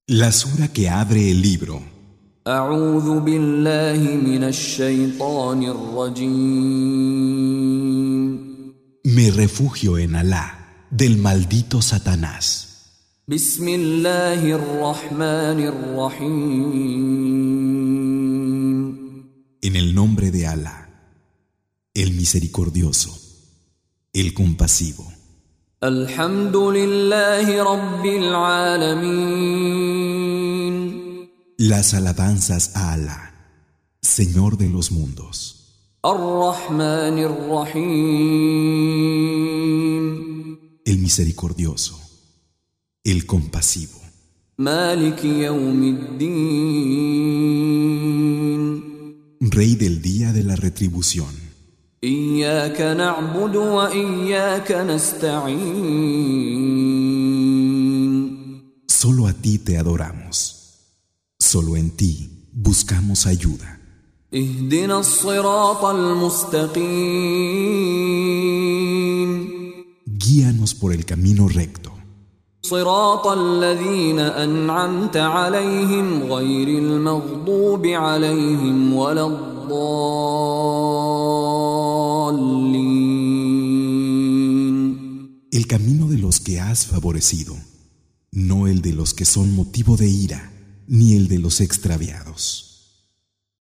La sura que abre el libro. أعوذ بالله من الشيطان الرجيم. Me refugio en Alá, del maldito Satanás. بسم الله الرحمن الرحيم. En el nombre de Alá, el misericordioso, el compasivo. الحمد لله رب العالمين. Las alabanzas a Alá, Señor de los mundos. الرحمن الرحيم. El misericordioso, el compasivo. مالك يوم الدين. Rey del día de la retribución. إياك نعبد وإياك نستعين. Solo a ti te adoramos. Solo en ti buscamos ayuda. اهدنا الصراط المستقيم. Guíanos por el camino recto. صراط الذين أنعمت عليهم غير المغضوب عليهم ولا الضالين. El camino de los que has favorecido, no el de los que son motivo de ira, ni el de los extraviados.